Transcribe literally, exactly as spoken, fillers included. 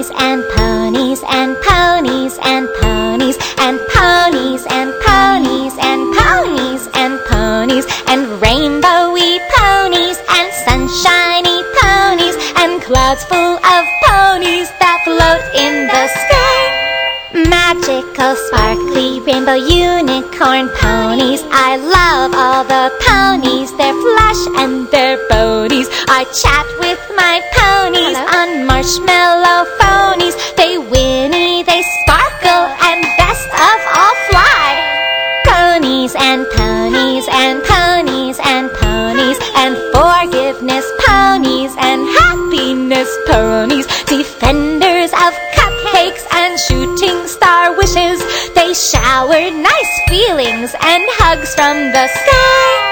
ponies and ponies and ponies and ponies and ponies and ponies and ponies and ponies and rainbowy ponies and sunshiny ponies and clouds full of ponies that float in the sky. Magical, sparkly, rainbow unicorn ponies. I love all the ponies, their flash and their bodies. I chat with my ponies on marshmallow phonies. They whinny, they sparkle, and best of all fly. Ponies and ponies and ponies and ponies and forgiveness ponies and happiness ponies. Defenders of cupcakes and shooting star wishes. They shower nice feelings and hugs from the sky.